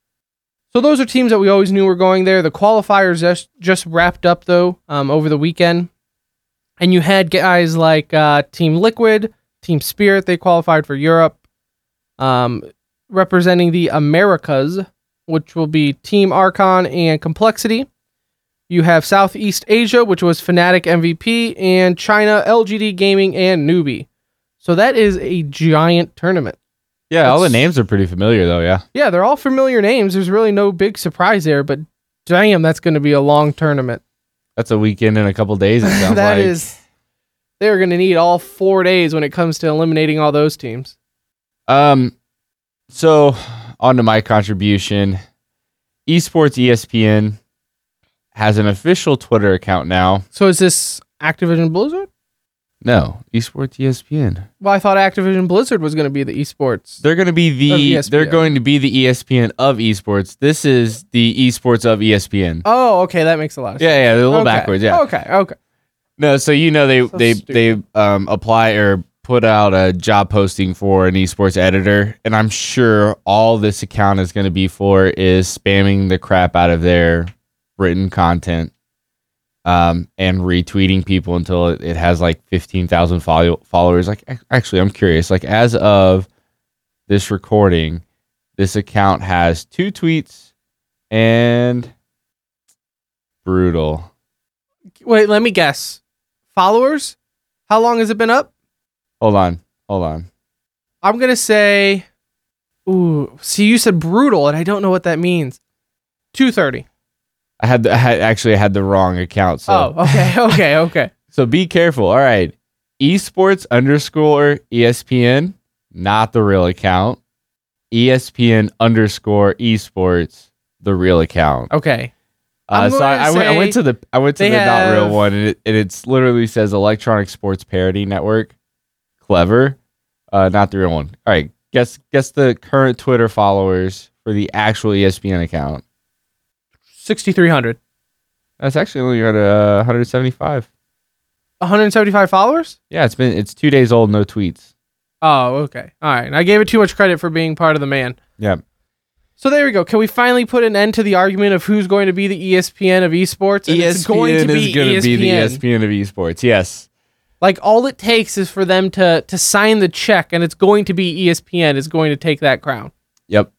So those are teams that we always knew were going there. The qualifiers just, just wrapped up, though, um, over the weekend. And you had guys like uh, Team Liquid, Team Spirit, they qualified for Europe. Um, representing the Americas, which will be Team Archon and Complexity. You have Southeast Asia, which was Fnatic M V P, and China, L G D Gaming, and Newbie. So that is a giant tournament. Yeah, That's, all the names are pretty familiar, though, yeah. Yeah, they're all familiar names. There's really no big surprise there, but damn, that's going to be a long tournament. That's a weekend in a couple days, it sounds That like. is, they're going to need all four days when it comes to eliminating all those teams. Um, so, on to my contribution. Esports E S P N has an official Twitter account now. So is this Activision Blizzard? No, Esports E S P N. Well, I thought Activision Blizzard was going to be the esports. They're going to be the E S P N. they're going to be the E S P N of esports. This is the esports of E S P N. Oh, okay, that makes a lot of sense. Yeah, yeah, they're a little Okay. backwards. Yeah. Okay, okay. No, so you know they So they stupid. they um apply or put out a job posting for an esports editor, and I'm sure all this account is going to be for is spamming the crap out of their written content, um, and retweeting people until it, it has like fifteen thousand follow- followers. Like, ac- actually, I'm curious. Like, as of this recording, this account has two tweets and brutal. Wait, let me guess. Followers? How long has it been up? Hold on, hold on. I'm going to say, ooh, see, you said brutal, and I don't know what that means. two thirty. I had, the, I had actually I had the wrong account. So. Oh, okay, okay, okay. So be careful. All right. Esports underscore E S P N, not the real account. E S P N underscore esports, the real account. Okay. Uh, I'm so going I, to I went. I say went to the. I went to they the not real have- one, and it and it's literally says Electronic Sports Parody Network. Clever. Uh, not the real one. All right. Guess guess the current Twitter followers for the actual E S P N account. sixty-three hundred. That's actually only at uh, one hundred seventy-five. one hundred seventy-five followers? Yeah, it's been it's two days old, no tweets. Oh, okay. All right. I gave it too much credit for being part of the man. Yeah. So there we go. Can we finally put an end to the argument of who's going to be the E S P N of esports? And E S P N it's going to be is going to be the E S P N of esports. Yes. Like, all it takes is for them to to sign the check, and it's going to be E S P N is going to take that crown. Yep.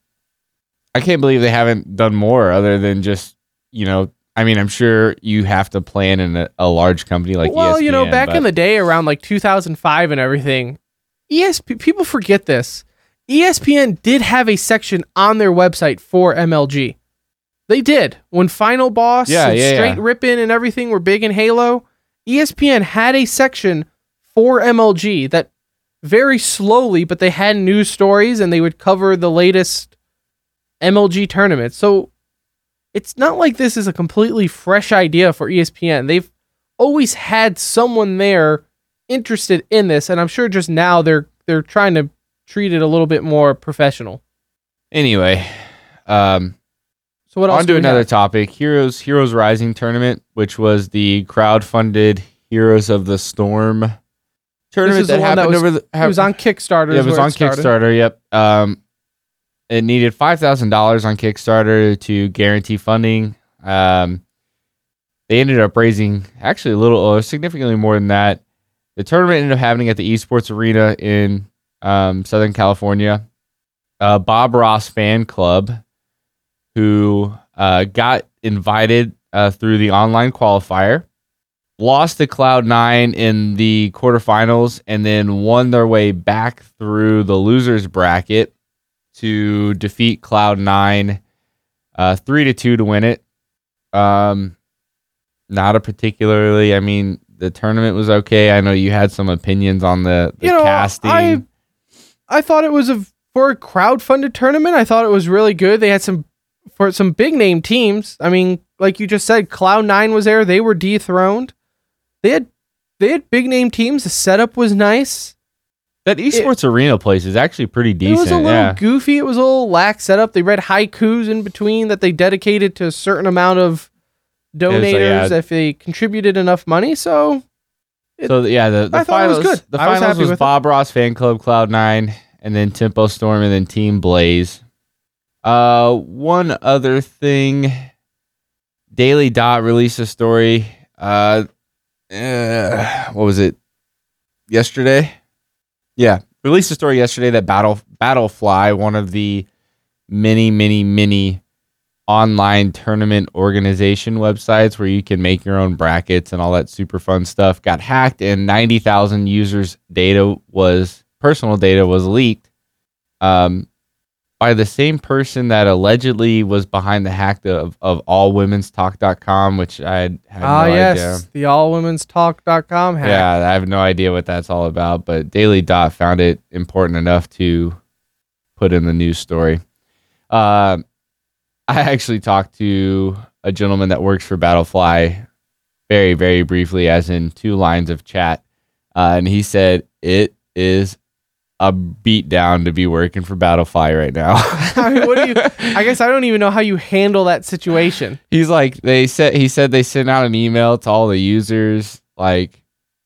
I can't believe they haven't done more other than just, you know, I mean, I'm sure you have to plan in a, a large company like well, E S P N. you know, back but in the day, around like two thousand five and everything, E S P people forget this. E S P N did have a section on their website for M L G. They did. When Final Boss Yeah, and yeah, Straight yeah. Rippin' and everything were big in Halo, E S P N had a section for M L G that very slowly, but they had news stories and they would cover the latest M L G tournaments. So it's not like this is a completely fresh idea for E S P N. They've always had someone there interested in this, and I'm sure just now they're they're trying to treat it a little bit more professional. Anyway, um, So what else? on do to we another have? topic. Heroes Heroes Rising tournament, which was the crowd-funded Heroes of the Storm tournament is that the one that happened was- over the. It was on Kickstarter. Yeah, is it was where on started. Kickstarter. Yep. Um, it needed five thousand dollars on Kickstarter to guarantee funding. Um, they ended up raising actually a little, or significantly more than that. The tournament ended up happening at the Esports Arena in um, Southern California. Uh, Bob Ross fan club, who uh, got invited uh, through the online qualifier, lost to Cloud nine in the quarterfinals, and then won their way back through the losers bracket to defeat Cloud nine uh, three to two to win it. Um, not a particularly, I mean, the tournament was okay. I know you had some opinions on the, the you know, casting. I, I thought it was a for a crowd-funded tournament. I thought it was really good. They had some for some big name teams. I mean, like you just said, Cloud nine was there. They were dethroned. They had they had big name teams. The setup was nice. That esports it, arena place is actually pretty decent. It was a little yeah. goofy. It was a little lax setup. They read haikus in between that they dedicated to a certain amount of donators like, yeah. if they contributed enough money. So, it, so yeah, the, the I finals thought it was good. The I finals was, was Bob it. Ross Fan Club Cloud nine, and then Tempo Storm, and then Team Blaze. Uh, one other thing, Daily Dot released a story. Uh, uh what was it? Yesterday. Yeah, released a story yesterday that Battle Battlefly, one of the many, many, many online tournament organization websites where you can make your own brackets and all that super fun stuff, got hacked, and ninety thousand users' data was personal data was leaked um, by the same person that allegedly was behind the hack of, of all women's talk dot com, which I had, had ah, no yes, idea. the all women's talk dot com hack. Yeah, I have no idea what that's all about, but Daily Dot found it important enough to put in the news story. Uh, I actually talked to a gentleman that works for Battlefly very, very briefly, as in two lines of chat, uh, and he said it is a beatdown to be working for Battlefly right now. I mean, what do you? I guess I don't even know how you handle that situation. He's like, they said. He said they sent out an email to all the users, like,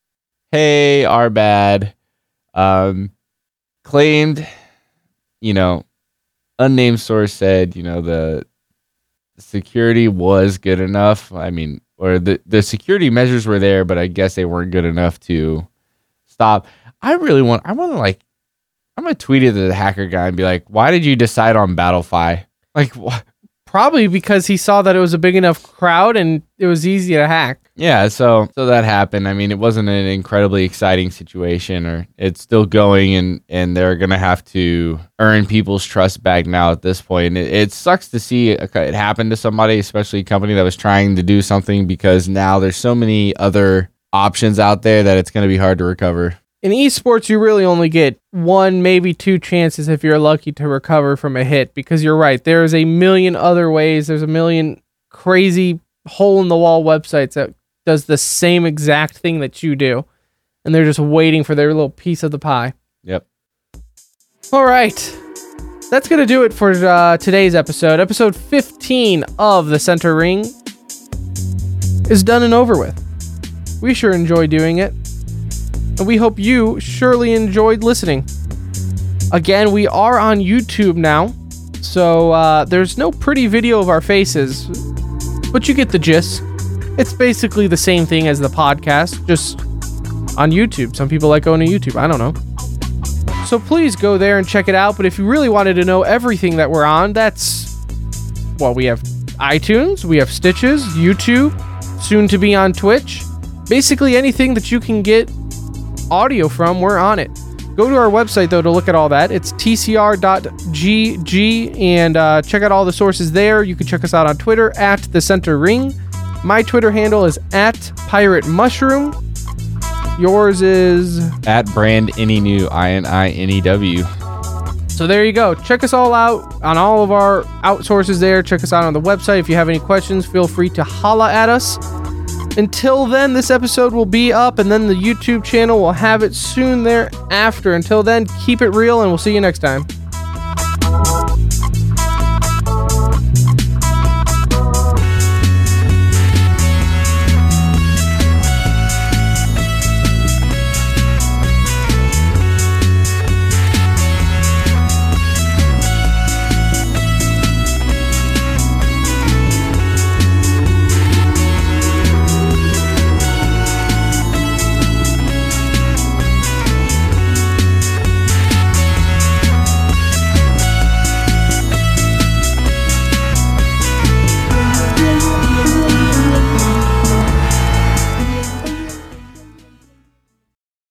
"Hey, our bad." Um, claimed, you know, unnamed source said, you know, the security was good enough. I mean, or the the security measures were there, but I guess they weren't good enough to stop. I really want. I want to like. I'm gonna tweet it to the hacker guy and be like, "Why did you decide on Battlefly?" Like, what? Probably because he saw that it was a big enough crowd and it was easy to hack. Yeah, so so that happened. I mean, it wasn't an incredibly exciting situation, or it's still going, and and they're gonna have to earn people's trust back now at this point. It, it sucks to see it, it happen to somebody, especially a company that was trying to do something, because now there's so many other options out there that it's gonna be hard to recover. In esports, you really only get one, maybe two chances if you're lucky to recover from a hit, because you're right. There's a million other ways. There's a million crazy hole-in-the-wall websites that does the same exact thing that you do, and they're just waiting for their little piece of the pie. Yep. All right. That's going to do it for uh, today's episode. Episode fifteen of The Center Ring is done and over with. We sure enjoy doing it. And we hope you surely enjoyed listening. Again, we are on YouTube now, so uh, there's no pretty video of our faces, but you get the gist. It's basically the same thing as the podcast, just on YouTube. Some people like going to YouTube. I don't know. So please go there and check it out. But if you really wanted to know everything that we're on, that's, well, we have iTunes, we have Stitches, YouTube, soon to be on Twitch. Basically anything that you can get audio from, we're on it. Go to our website though to look at all that. It's T C R dot G G, and uh, check out all the sources there. You can check us out on Twitter at The Center Ring. My Twitter handle is at Pirate Mushroom. Yours is at Brand Any New, I N I N E W. So there you go. Check us all out on all of our outsources there. Check us out on the website. If you have any questions, feel free to holla at us. Until then, this episode will be up, and then the YouTube channel will have it soon thereafter. Until then, keep it real, and we'll see you next time.